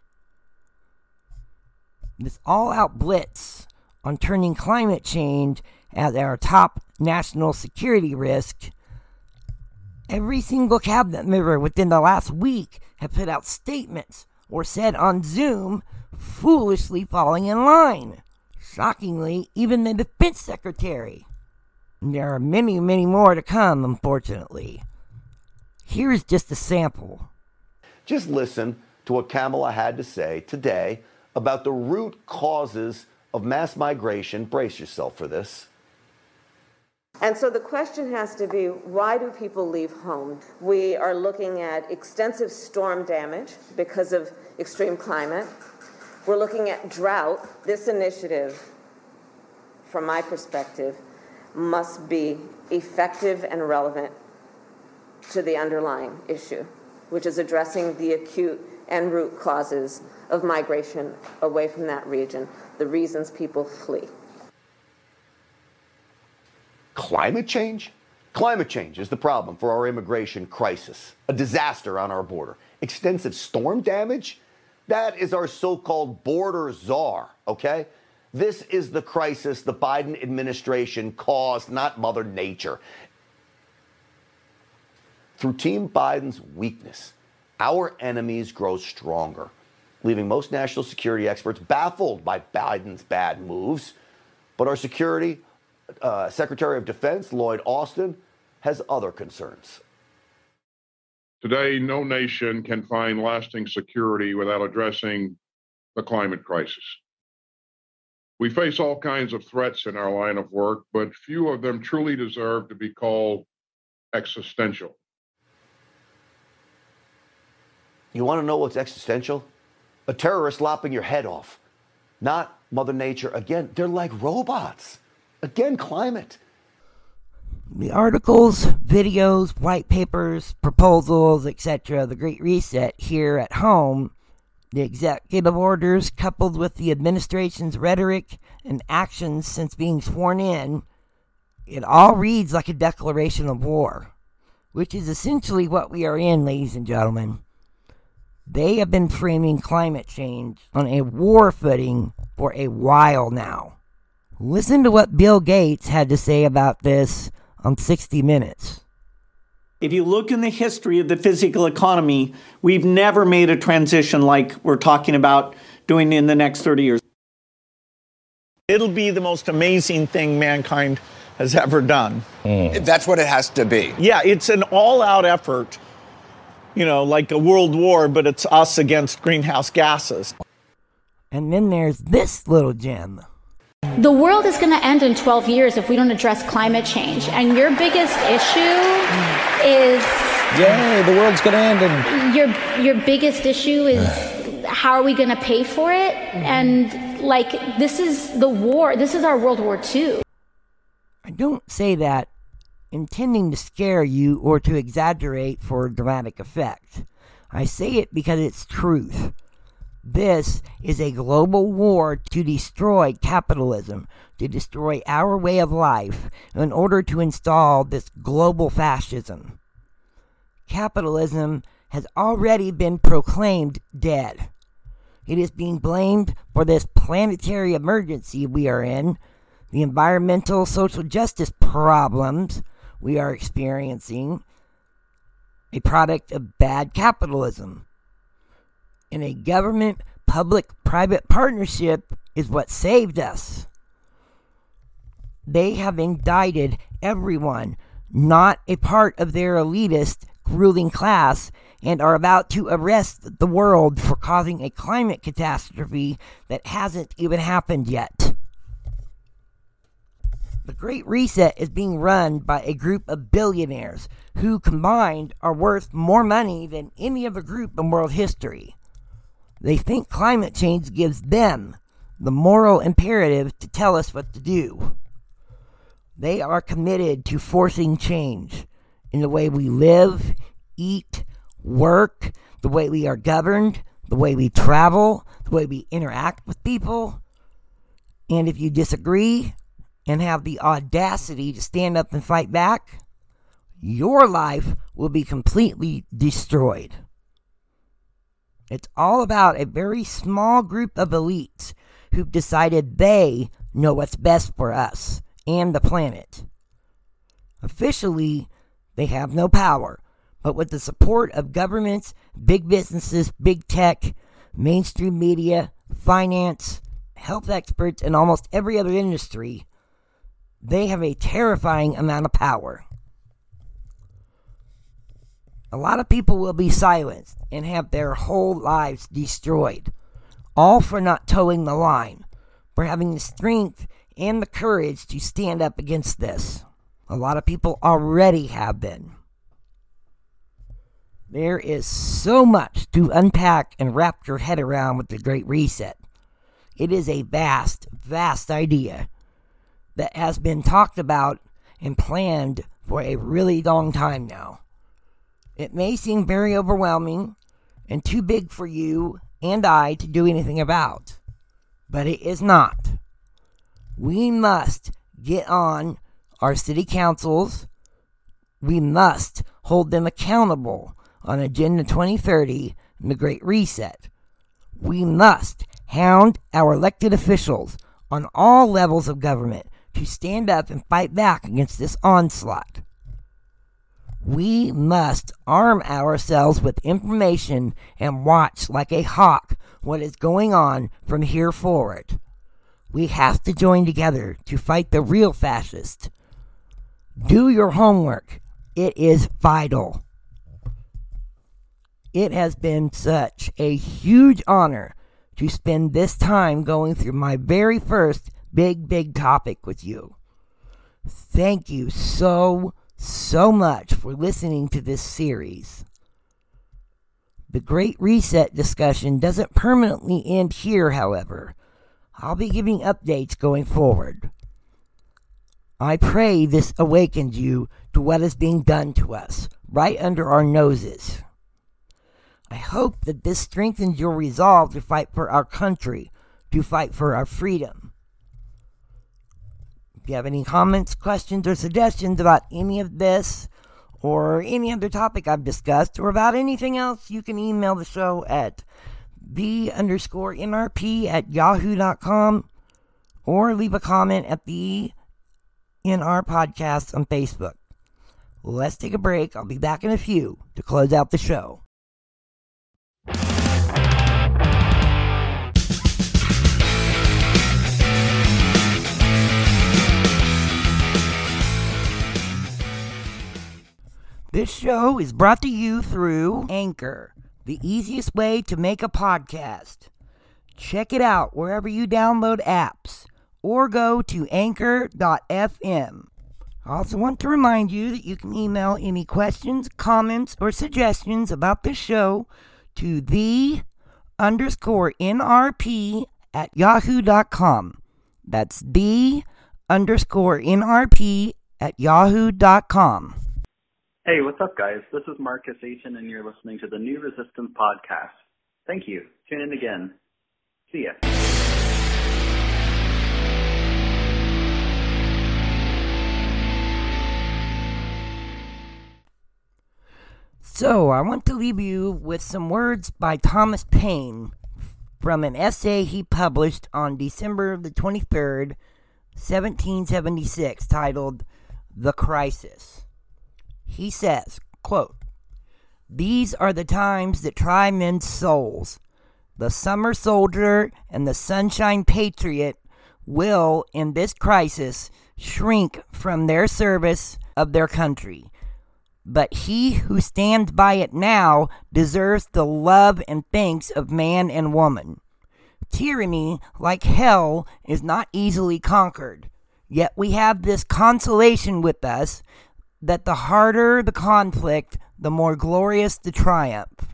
This all-out blitz on turning climate change as our top national security risk. Every single cabinet member within the last week have put out statements or said on Zoom, foolishly falling in line. Shockingly, even the defense secretary. And there are many, many more to come, unfortunately. Here's just a sample. Just listen to what Kamala had to say today about the root causes of mass migration. Brace yourself for this. And so the question has to be, why do people leave home? We are looking at extensive storm damage because of extreme climate. We're looking at drought. This initiative, from my perspective, must be effective and relevant to the underlying issue, which is addressing the acute and root causes of migration away from that region, the reasons people flee. Climate change? Climate change is the problem for our immigration crisis. A disaster on our border. Extensive storm damage? That is our so-called border czar, okay? This is the crisis the Biden administration caused, not Mother Nature. Through Team Biden's weakness, our enemies grow stronger, leaving most national security experts baffled by Biden's bad moves. But our Secretary of Defense, Lloyd Austin, has other concerns. Today, no nation can find lasting security without addressing the climate crisis. We face all kinds of threats in our line of work, but few of them truly deserve to be called existential. You want to know what's existential? A terrorist lopping your head off. Not Mother Nature. Again, they're like robots. Again, climate. The articles, videos, white papers, proposals, etc., the Great Reset here at home, the executive orders coupled with the administration's rhetoric and actions since being sworn in, it all reads like a declaration of war, which is essentially what we are in, ladies and gentlemen. They have been framing climate change on a war footing for a while now. Listen to what Bill Gates had to say about this on 60 Minutes. If you look in the history of the physical economy, we've never made a transition like we're talking about doing in the next 30 years. It'll be the most amazing thing mankind has ever done. That's what it has to be. Yeah, it's an all-out effort, like a world war, but it's us against greenhouse gases. And then there's this little gem. The world is going to end in 12 years if we don't address climate change. And your biggest issue is... Yay, the world's going to end in... Your biggest issue is how are we going to pay for it? And, this is the war. This is our World War II. I don't say that intending to scare you or to exaggerate for dramatic effect. I say it because it's truth. This is a global war to destroy capitalism, to destroy our way of life, in order to install this global fascism. Capitalism has already been proclaimed dead. It is being blamed for this planetary emergency we are in, the environmental social justice problems we are experiencing, a product of bad capitalism. And a government public-private partnership is what saved us. They have indicted everyone not a part of their elitist ruling class and are about to arrest the world for causing a climate catastrophe that hasn't even happened yet. The Great Reset is being run by a group of billionaires who combined are worth more money than any other group in world history. They think climate change gives them the moral imperative to tell us what to do. They are committed to forcing change in the way we live, eat, work, the way we are governed, the way we travel, the way we interact with people. And if you disagree and have the audacity to stand up and fight back, your life will be completely destroyed. It's all about a very small group of elites who've decided they know what's best for us and the planet. Officially, they have no power, but with the support of governments, big businesses, big tech, mainstream media, finance, health experts, and almost every other industry, they have a terrifying amount of power. A lot of people will be silenced and have their whole lives destroyed, all for not towing the line, for having the strength and the courage to stand up against this. A lot of people already have been. There is so much to unpack and wrap your head around with the Great Reset. It is a vast, vast idea that has been talked about and planned for a really long time now. It may seem very overwhelming and too big for you and I to do anything about, but it is not. We must get on our city councils. We must hold them accountable on Agenda 2030 and the Great Reset. We must hound our elected officials on all levels of government to stand up and fight back against this onslaught. We must arm ourselves with information and watch like a hawk what is going on from here forward. We have to join together to fight the real fascists. Do your homework. It is vital. It has been such a huge honor to spend this time going through my very first big topic with you. Thank you so much for listening to this series. The Great Reset discussion doesn't permanently end here, however. I'll be giving updates going forward. I pray this awakened you to what is being done to us, right under our noses. I hope that this strengthens your resolve to fight for our country, to fight for our freedom. If you have any comments, questions, or suggestions about any of this, or any other topic I've discussed, or about anything else, you can email the show at the_NRP@yahoo.com, or leave a comment at the NR Podcast on Facebook. Let's take a break. I'll be back in a few to close out the show. This show is brought to you through Anchor, the easiest way to make a podcast. Check it out wherever you download apps, or go to anchor.fm. I also want to remind you that you can email any questions, comments, or suggestions about this show to the_NRP@yahoo.com. That's the_NRP@yahoo.com. Hey, what's up, guys? This is Marcus Aiton, and you're listening to the New Resistance Podcast. Thank you. Tune in again. See ya. So, I want to leave you with some words by Thomas Paine from an essay he published on December the 23rd, 1776, titled The Crisis. He says, quote, "These are the times that try men's souls. The summer soldier and the sunshine patriot will, in this crisis, shrink from their service of their country. But he who stands by it now deserves the love and thanks of man and woman. Tyranny, like hell, is not easily conquered. Yet we have this consolation with us, that the harder the conflict, the more glorious the triumph.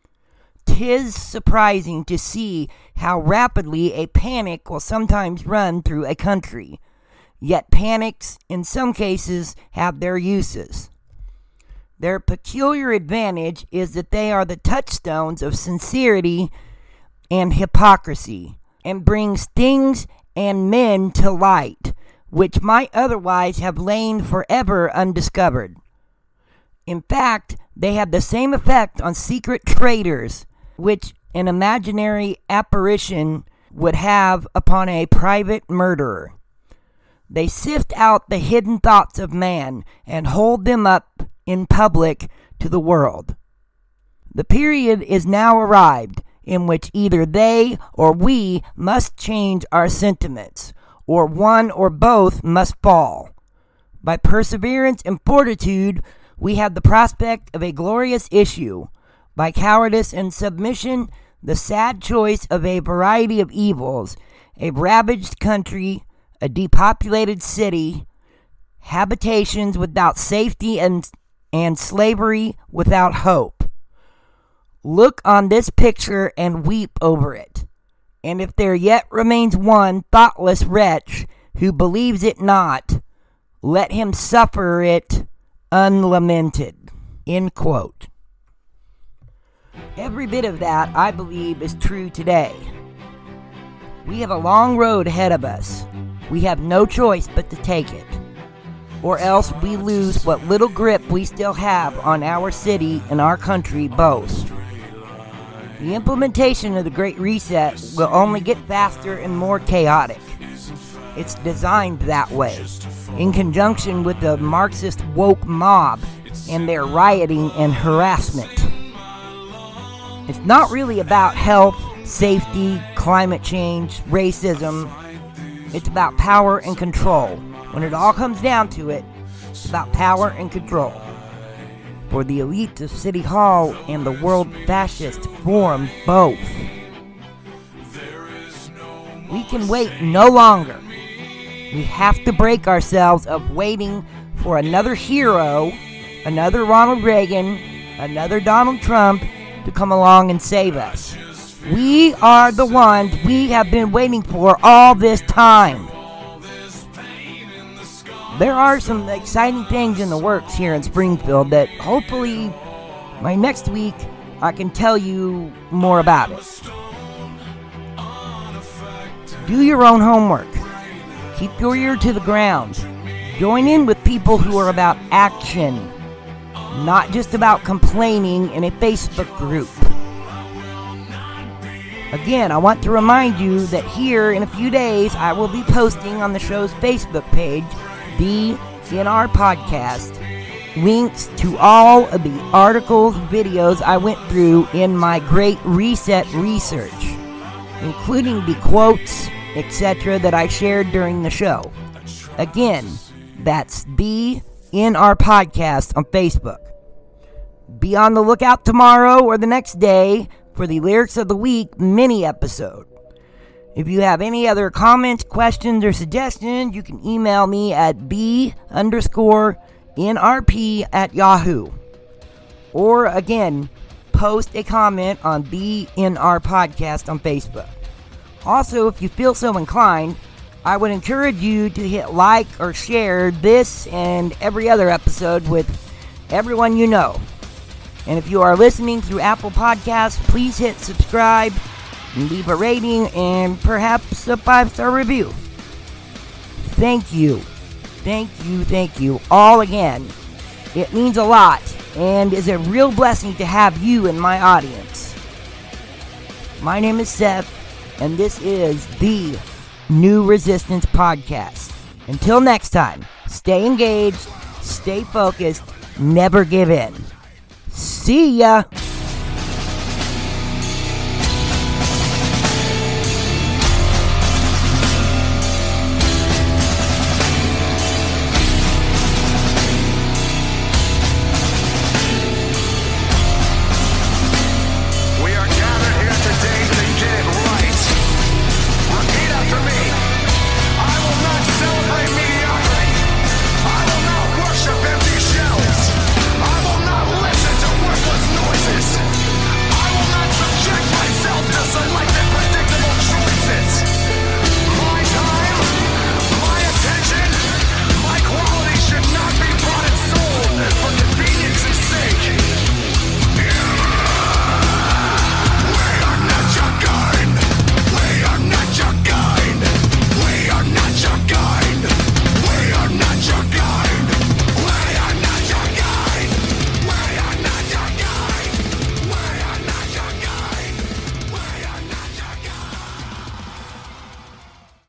'Tis surprising to see how rapidly a panic will sometimes run through a country. Yet panics, in some cases, have their uses. Their peculiar advantage is that they are the touchstones of sincerity and hypocrisy, and brings things and men to light, which might otherwise have lain forever undiscovered. In fact, they have the same effect on secret traitors, which an imaginary apparition would have upon a private murderer. They sift out the hidden thoughts of man and hold them up in public to the world. The period is now arrived in which either they or we must change our sentiments, or one or both must fall. By perseverance and fortitude, we have the prospect of a glorious issue. By cowardice and submission, the sad choice of a variety of evils, a ravaged country, a depopulated city, habitations without safety, and slavery without hope. Look on this picture and weep over it. And if there yet remains one thoughtless wretch who believes it not, let him suffer it unlamented." End quote. Every bit of that, I believe, is true today. We have a long road ahead of us. We have no choice but to take it, or else we lose what little grip we still have on our city and our country both. The implementation of the Great Reset will only get faster and more chaotic. It's designed that way, in conjunction with the Marxist woke mob and their rioting and harassment. It's not really about health, safety, climate change, racism. It's about power and control. When it all comes down to it, it's about power and control. For the elites of City Hall and the world fascist forum both. We can wait no longer. We have to break ourselves of waiting for another hero, another Ronald Reagan, another Donald Trump to come along and save us. We are the ones we have been waiting for all this time. There are some exciting things in the works here in Springfield that hopefully by next week I can tell you more about it. Do your own homework. Keep your ear to the ground. Join in with people who are about action, not just about complaining in a Facebook group. Again, I want to remind you that here in a few days I will be posting on the show's Facebook page, the NR Podcast, links to all of the articles, videos I went through in my Great Reset research, including the quotes, etc. that I shared during the show. Again, that's the NR Podcast on Facebook. Be on the lookout tomorrow or the next day for the Lyrics of the Week mini episode. If you have any other comments, questions, or suggestions, you can email me at b_nrp@yahoo. Or again, post a comment on the NR Podcast on Facebook. Also, if you feel so inclined, I would encourage you to hit like or share this and every other episode with everyone you know. And if you are listening through Apple Podcasts, please hit subscribe, leave a rating, and perhaps a 5-star review. Thank you. Thank you all again. It means a lot and is a real blessing to have you in my audience. My name is Seth, and this is the New Resistance Podcast. Until next time, stay engaged, stay focused, never give in. See ya!